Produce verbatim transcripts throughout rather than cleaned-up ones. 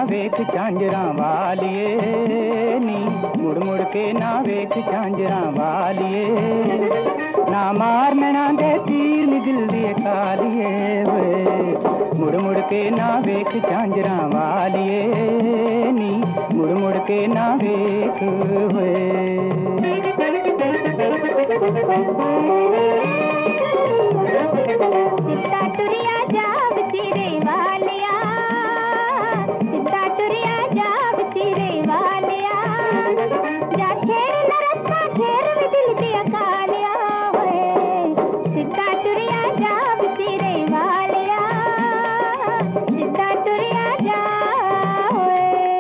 वेख झांजरा वालिए नी, मुड़ मुड़ के ना वेख झांजरा वालिए, ना मार नैना दे तीर नी दिल दिए कालिए वे, मुड़ मुड़ के ना वेख झांजरा वालिए नी, मुड़ मुड़ के ना वेख वे। सिद्धा टुरिया जाब चिरे वालिया, सिद्धा टुरिया जाब चिरे वालिया, जा खेर न रस्ता खेर में दिल दिया कालिया होए, सिद्धा टुरिया जाब चिरे वालिया, सिद्धा टुरिया जा होए।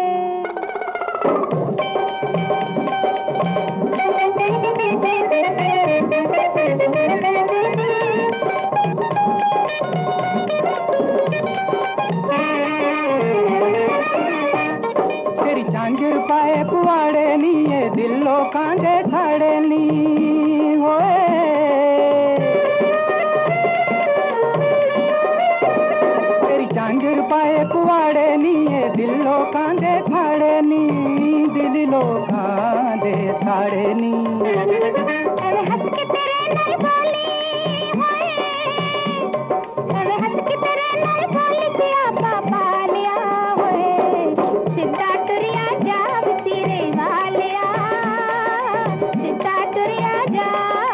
झांझर पाए पुआड़े नी, ये दिलो कांदे छाड़े नी होए, तेरी झांझर पाए पुआड़े नी, ये दिलो कांदे छाड़े नी, दिलो कांदे छाड़े नी। अरे हंस के तेरे नल बोली होए, अरे हंस के तेरे नल बोली दिया पापा लिया होए, सिद्धा टुरिया जाब चिरे वालिया, सिद्धा टुरिया जा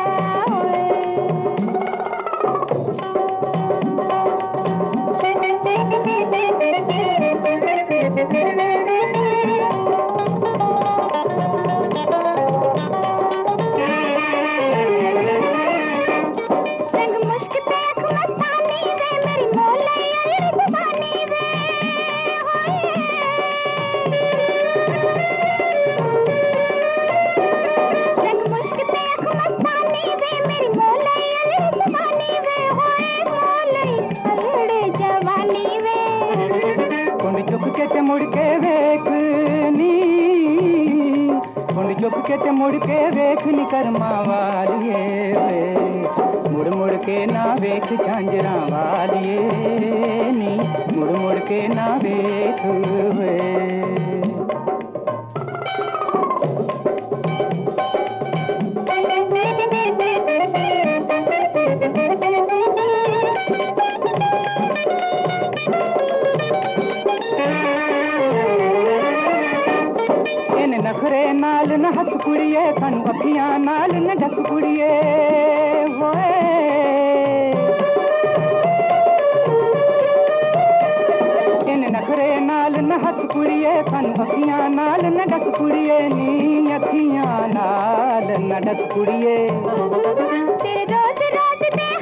मुड़ के वेख नी, चुप के ते मुड़ के वेख नी कर्मा वालिए वे, मुड़ मुड़ के ना वेख झांजरा वालिए नी, मुड़ मुड़ के ना वेख वे। नखरे नाल न हस कुड़िए, खन अखियां नाल न ढस कुड़िए होए, इन नखरे नाल न हस कुड़िए, खन अखियां नाल न ढस कुड़िए नी, अखियां नाल न ढस कुड़िए। तेरे रोज रोज दे